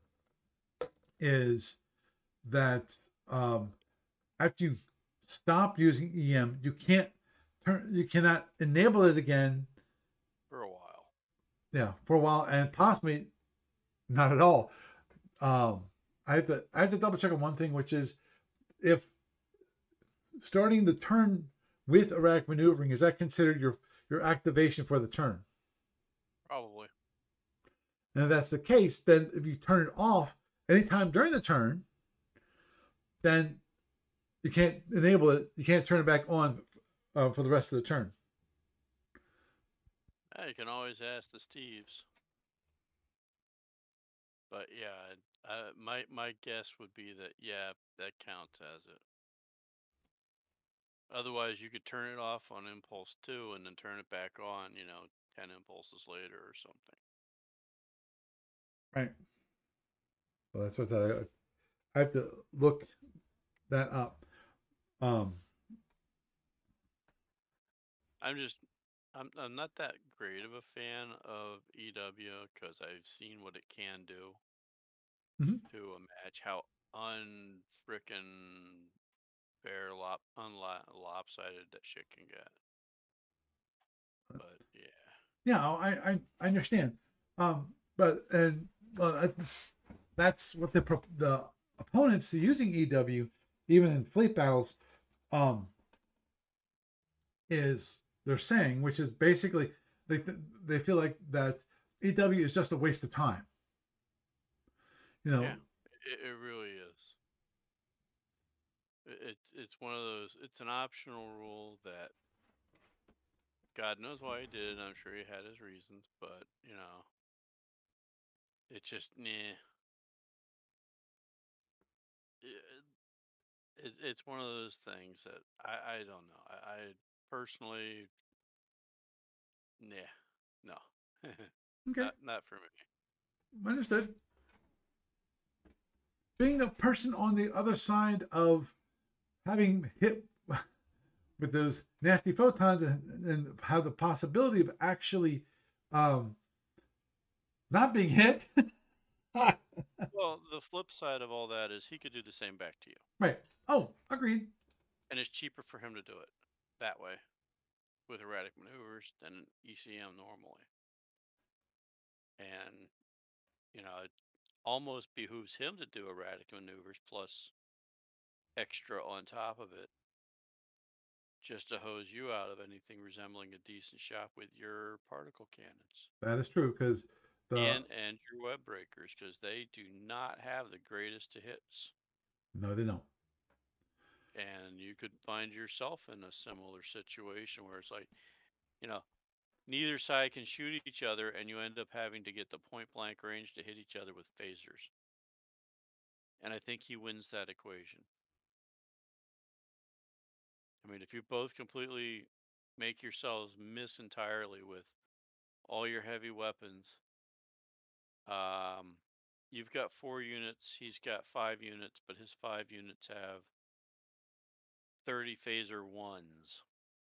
is that after you stop using EM, you cannot enable it again For a while. Yeah, for a while, and possibly not at all. I have to double check on one thing, which is if starting the turn with erratic maneuvering, is that considered your activation for the turn? Probably. And if that's the case, then if you turn it off anytime during the turn, then you can't enable it. You can't turn it back on for the rest of the turn. You can always ask the Steves. But yeah, my guess would be that that counts as it. Otherwise, you could turn it off on impulse 2 and then turn it back on, 10 impulses later or something. Right. Well, that's what I have to look that up. I'm not that great of a fan of EW because I've seen what it can do to a match, how unfrickin' fair lopsided that shit can get. But yeah. Yeah, I understand. But that's what the opponents using EW, even in fleet battles, is they're saying, which is basically they feel like that EW is just a waste of time. Yeah, it really is. It's one of those. It's an optional rule that God knows why he did it. I'm sure he had his reasons, but It's just nah. It's one of those things that I don't know. I personally, nah, no, Okay, not for me. understood. Being a person on the other side of having hit with those nasty photons and have the possibility of actually um, not being hit. Well, the flip side of all that is he could do the same back to you, Right. Oh, agreed. and it's cheaper for him to do it that way with erratic maneuvers than ECM normally. And it almost behooves him to do erratic maneuvers plus extra on top of it, just to hose you out of anything resembling a decent shot with your particle cannons That is true because the and your web breakers, because they do not have the greatest of hits. no, they don't. And you could find yourself in a similar situation where it's like, you know, neither side can shoot each other, and you end up having to get the point blank range to hit each other with phasers. And I think he wins that equation. I mean, if you both completely make yourselves miss entirely with all your heavy weapons, you've got 4 units, he's got 5 units, but his 5 units have 30 phaser ones.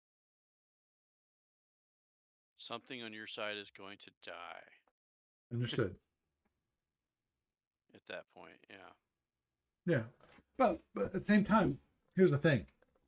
Something on your side is going to die Understood. at that point. Yeah. Yeah, but at the same time, here's the thing: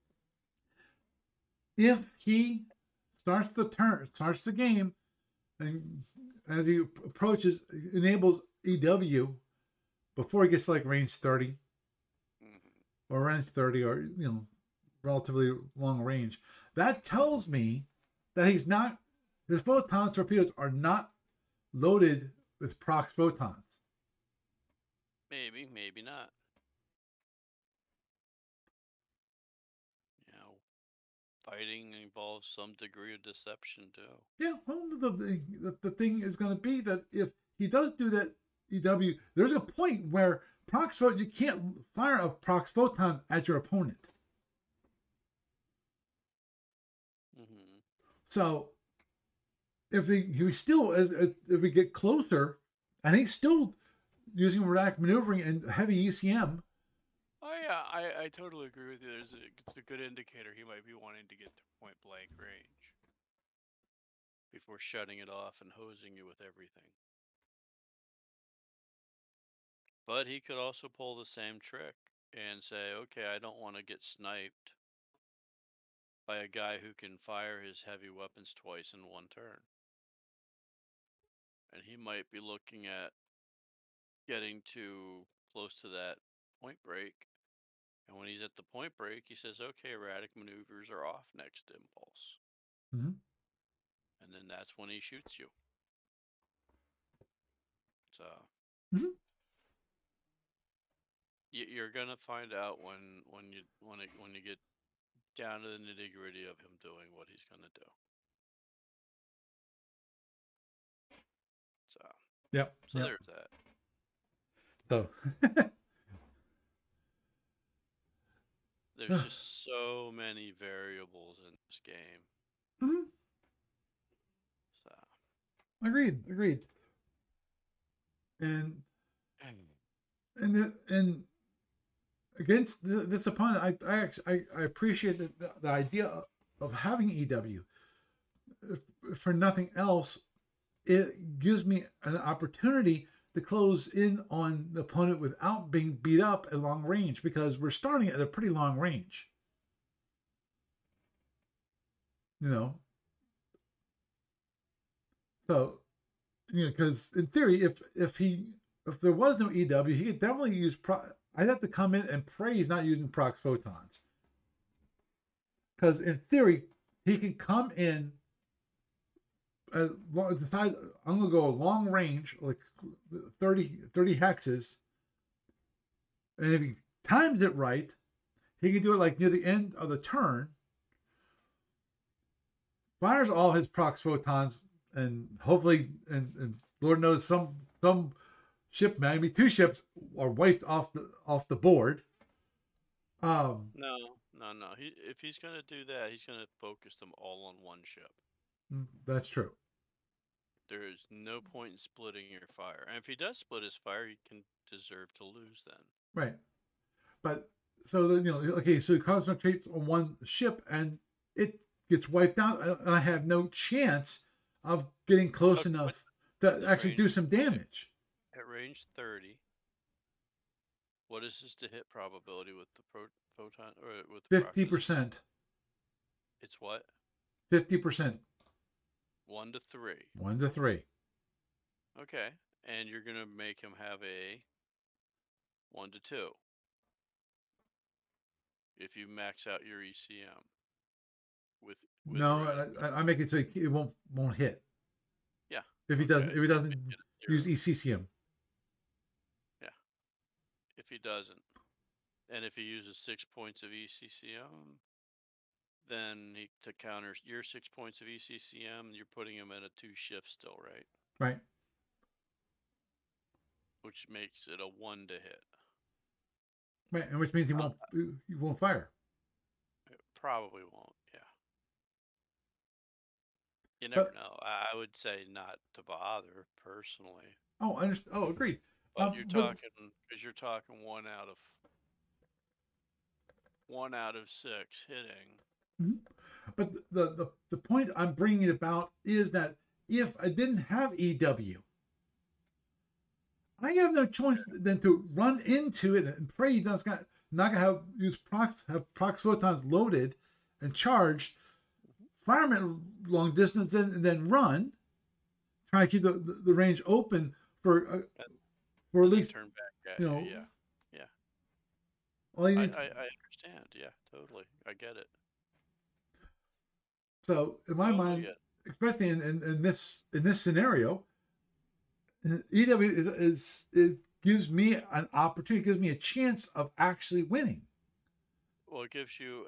if he starts the game, and as he approaches, enables EW before he gets to like range 30 or range 30 or relatively long range, that tells me that his photon torpedoes are not loaded with prox photons. Maybe, maybe not. Fighting involves some degree of deception too. Yeah, well, the thing is going to be that if he does do that, EW, there's a point where you can't fire a prox photon at your opponent. Mm-hmm. So if we get closer, and he's still using erratic maneuvering and heavy ECM. Oh yeah, I totally agree with you. It's a good indicator he might be wanting to get to point blank range before shutting it off and hosing you with everything. But he could also pull the same trick and say, okay, I don't want to get sniped by a guy who can fire his heavy weapons twice in one turn. And he might be looking at getting too close to that point break. And when he's at the point break, he says, okay, erratic maneuvers are off next impulse. Mm-hmm. And then that's when he shoots you. So you're gonna find out when you get down to the nitty gritty of him doing what he's gonna do. So yep. There's that. So there's just so many variables in this game. Mm-hmm. So agreed. And against this opponent, I appreciate the idea of having EW. If for nothing else, it gives me an opportunity to close in on the opponent without being beat up at long range, because we're starting at a pretty long range. So, because in theory, if there was no EW, he could definitely use I'd have to come in and pray he's not using prox photons. Because in theory, he can come in decide I'm going to go long range, like 30 hexes. And if he times it right, he can do it like near the end of the turn, fires all his prox photons, and hopefully, and Lord knows some ship, maybe 2 ships are wiped off the board. No. If he's going to do that, he's going to focus them all on one ship. That's true. There is no point in splitting your fire. And if he does split his fire, he can deserve to lose then. Right. But so then, okay, so he concentrates on one ship and it gets wiped out, and I have no chance of getting close enough to actually do some damage. At range 30, what is his to hit probability with the photon or with the 50%? It's what? 50%. 1 to 3. 1 to 3. Okay, and you're gonna make him have a 1 to 2. If you max out your ECM. With no, I make it so it won't hit. Yeah. If he doesn't use ECCM. Yeah. If he doesn't, and if he uses 6 points of ECCM, then to counter your 6 points of ECCM, you're putting him in a 2 shift still, right? Right. Which makes it a 1 to hit. Right, and which means he won't fire. It probably won't. Yeah. You never know. I would say not to bother personally. Oh, agreed. But you're talking because you're talking 1 out of 6 hitting. Mm-hmm. But the point I'm bringing about is that if I didn't have EW, I have no choice than to run into it and pray not gonna use prox photons loaded and charged, fire them at long distance, and then run, try to keep the range open for at least turn back. Yeah. All you I need understand. Yeah, totally. I get it. So in my mind, especially in this scenario, EW it gives me an opportunity, gives me a chance of actually winning. Well, it gives you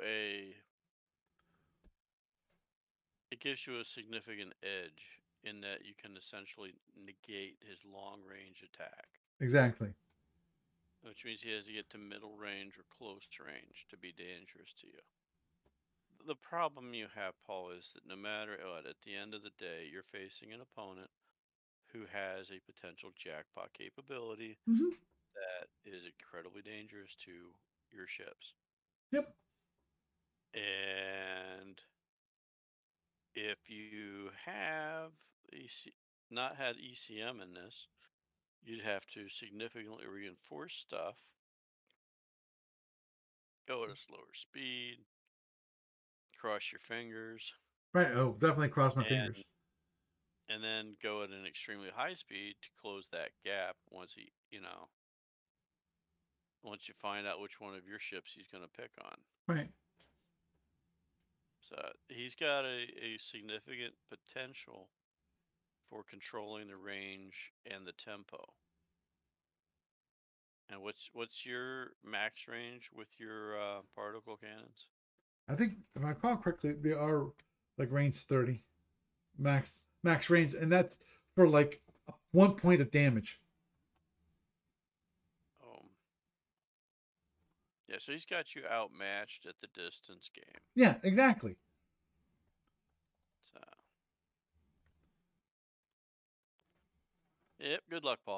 a significant edge in that you can essentially negate his long range attack. Exactly. Which means he has to get to middle range or close range to be dangerous to you. The problem you have, Paul, is that no matter what, at the end of the day, you're facing an opponent who has a potential jackpot capability that is incredibly dangerous to your ships. Yep. And if you have not had ECM in this, you'd have to significantly reinforce stuff, go at a slower speed, cross your fingers. Right. Oh, definitely cross my fingers. And then go at an extremely high speed to close that gap once once you find out which one of your ships he's going to pick on. Right. So he's got a significant potential for controlling the range and the tempo. And what's your max range with your particle cannons? I think, if I recall correctly, they are like range 30 max range, and that's for like 1 point of damage. Yeah, so he's got you outmatched at the distance game. Yeah, exactly. So, yep. Good luck, Paul.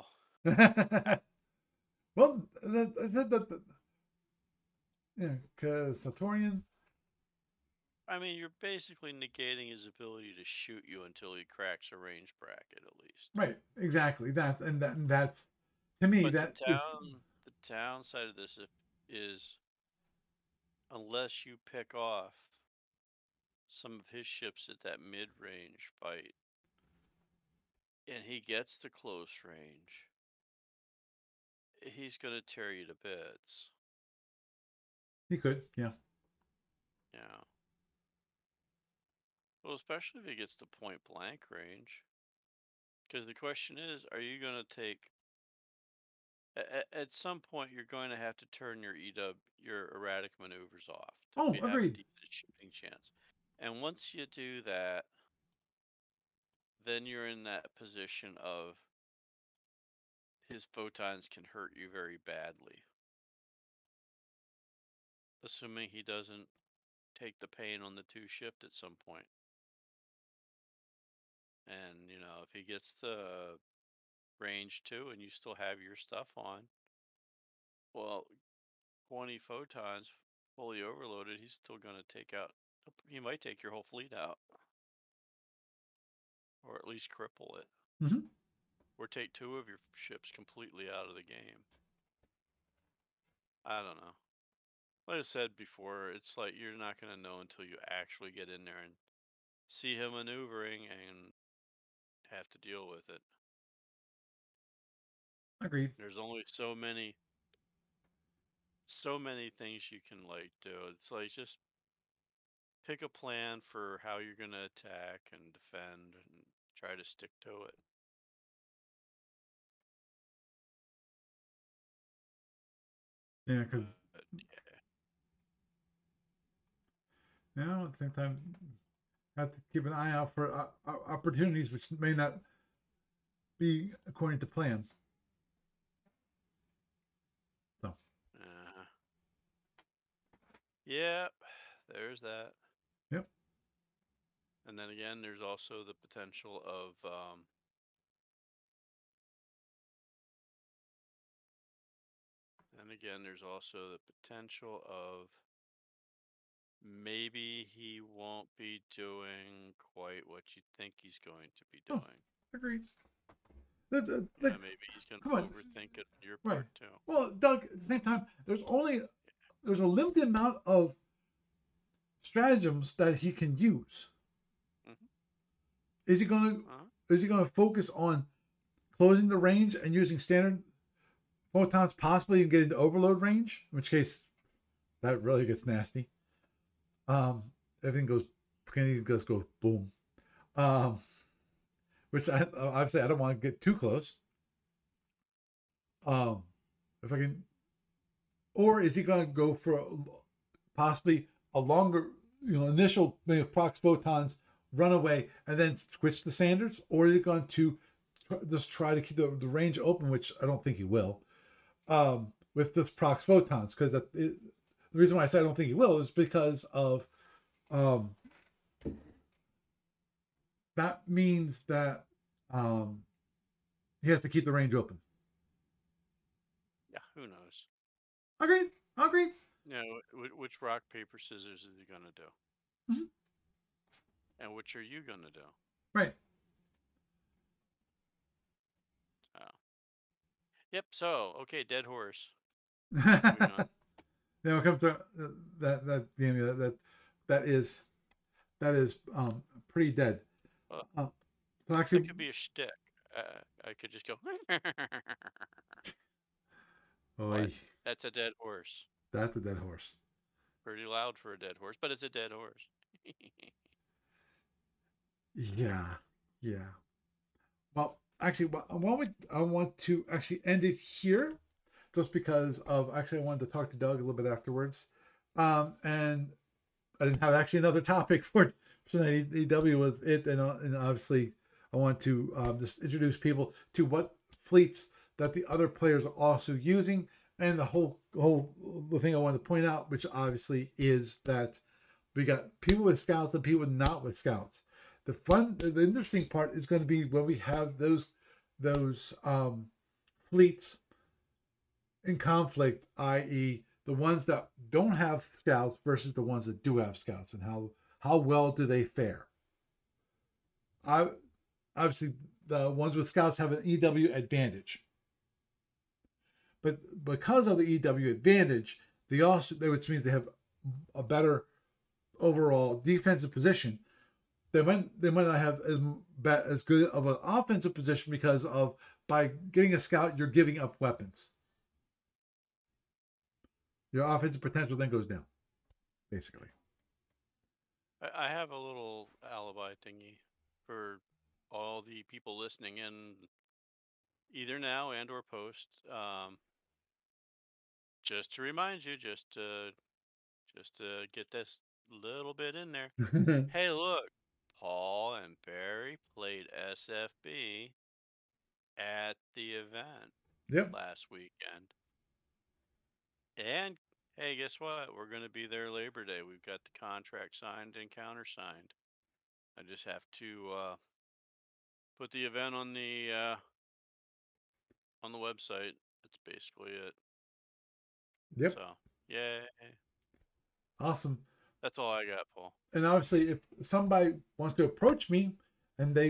Well, I said that. Yeah, because Satorian. I mean, you're basically negating his ability to shoot you until he cracks a range bracket, at least. Right. Exactly. That's to me. But the downside of this is unless you pick off some of his ships at that mid-range fight and he gets to close range, he's going to tear you to bits. He could, yeah. Yeah. Well, especially if he gets to point blank range. Because the question is, are you going to take... At some point, you're going to have to turn your erratic maneuvers off to agreed. have a decent shooting chance. And once you do that, then you're in that position of his photons can hurt you very badly. Assuming he doesn't take the pain on the 2 shift at some point. And, if he gets the range 2 and you still have your stuff on, well, 20 photons fully overloaded, he's still going to take out, he might take your whole fleet out. Or at least cripple it. Mm-hmm. Or take 2 of your ships completely out of the game. I don't know. Like I said before, it's like you're not going to know until you actually get in there and see him maneuvering and have to deal with it. Agreed. There's only so many things you can do. It's like just pick a plan for how you're going to attack and defend and try to stick to it. Yeah, because at the same time, have to keep an eye out for opportunities which may not be according to plan. So. Yep, there's that. Yep. And then again, there's also the potential of maybe he won't be doing quite what you think he's going to be doing. Agreed. Maybe he's going to overthink it on your part too. Well, Doug, at the same time, there's a limited amount of stratagems that he can use. Mm-hmm. Is he going to focus on closing the range and using standard photons, possibly and get into overload range? In which case, that really gets nasty. Everything goes boom. Which obviously I don't want to get too close. If I can, or is he going to go for possibly a longer, initial prox photons, run away, and then switch the standards, or is he going to just try to keep the range open, which I don't think he will, with this prox photons? Because the reason why I say I don't think he will is because of that means that he has to keep the range open. Yeah, who knows? Agreed. Which rock, paper, scissors is he going to do? Mm-hmm. And which are you going to do? Right. Yep. So, okay, dead horse. Then we'll come to that is pretty dead. So actually, it could be a shtick. I could just go. That's a dead horse. That's a dead horse. Pretty loud for a dead horse, but it's a dead horse. Yeah. Well, actually, I want to actually end it here, just because of I wanted to talk to Doug a little bit afterwards, and I didn't have actually another topic for tonight. EW was it, and obviously I want to just introduce people to what fleets that the other players are also using, and the whole thing I want to point out, which obviously is that we got people with scouts and people not with scouts. The interesting part is going to be when we have those fleets in conflict, i.e., the ones that don't have scouts versus the ones that do have scouts, and how well do they fare? Obviously, the ones with scouts have an EW advantage, but because of the EW advantage, which means they have a better overall defensive position. They might not have as good of an offensive position because by getting a scout, you're giving up weapons. Your offensive potential then goes down, basically. I have a little alibi thingy for all the people listening in, either now and or post. Just to remind you, just to get this little bit in there. Hey, look, Paul and Barry played SFB at the event. Yep. last weekend. And hey, guess what? We're going to be there Labor Day. We've got the contract signed and countersigned. I just have to put the event on the website. That's basically it. Yep. So, yay. Awesome. That's all I got, Paul. And obviously, if somebody wants to approach me and they,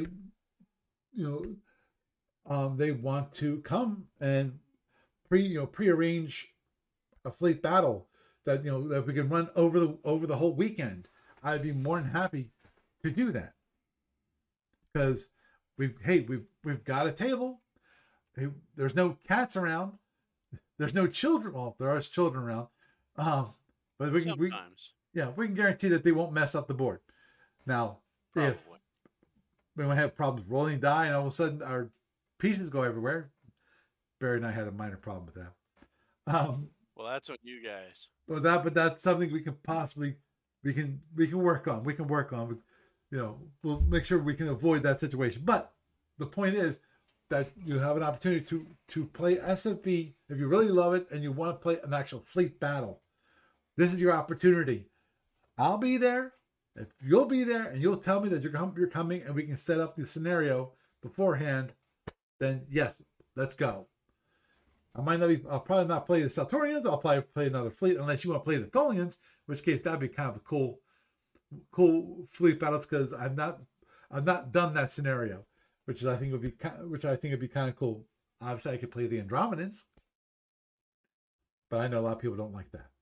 they want to come and prearrange a fleet battle that that we can run over the whole weekend, I'd be more than happy to do that. Because we've got a table. There's no cats around. There's no children. Well, there are children around. But we can we can guarantee that they won't mess up the board. Now, Probably. if we might have problems rolling die and all of a sudden our pieces go everywhere, Barry and I had a minor problem with that. Well, that's on you guys. But that's something we can possibly we can work on. We can work on. We'll make sure we can avoid that situation. But the point is that you have an opportunity to play SFB if you really love it and you want to play an actual fleet battle. This is your opportunity. I'll be there. If you'll be there and you'll tell me that you're coming and we can set up the scenario beforehand, then yes, let's go. I'll probably not play the Saltorians. I'll probably play another fleet unless you want to play the Tholians, in which case that'd be kind of a cool fleet battles because I've not done that scenario, which I think would be kind of cool. Obviously, I could play the Andromedans, but I know a lot of people don't like that.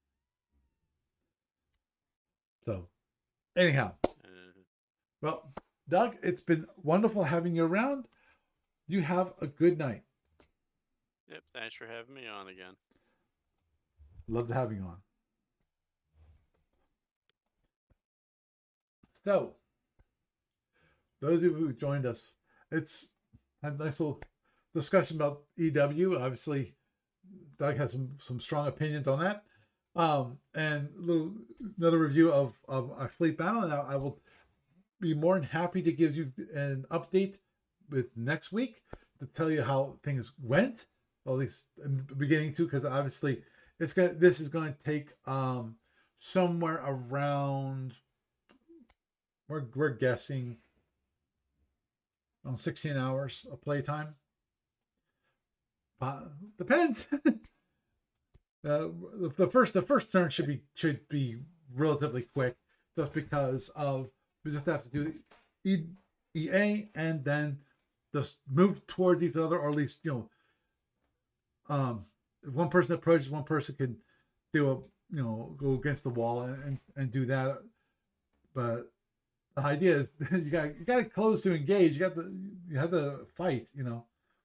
So, anyhow, well, Doug, it's been wonderful having you around. You have a good night. Yep, thanks for having me on again. Love to have you on. So, those of you who joined us, it's a nice little discussion about EW. Obviously, Doug has some strong opinions on that. And another review of our fleet battle, and I will be more than happy to give you an update with next week to tell you how things went, or at least in the beginning too, because obviously this is going to take somewhere around we're guessing on 16 hours of playtime. Depends. The first turn should be relatively quick, just because we just have to do EA and then just move towards each other, or at least if one person approaches, one person can do go against the wall and do that. But the idea is you got to close to engage. You have to fight. And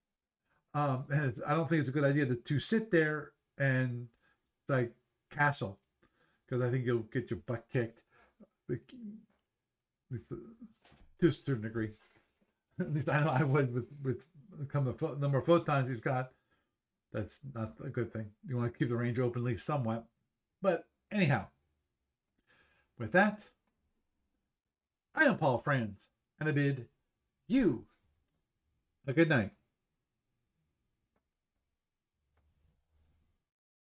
I don't think it's a good idea to sit there and like castle, because I think you'll get your butt kicked to a certain degree. At least I know I would with the number of photons you've got. That's not a good thing. You want to keep the range open at least somewhat. But anyhow, with that, I am Paul Franz, and I bid you a good night.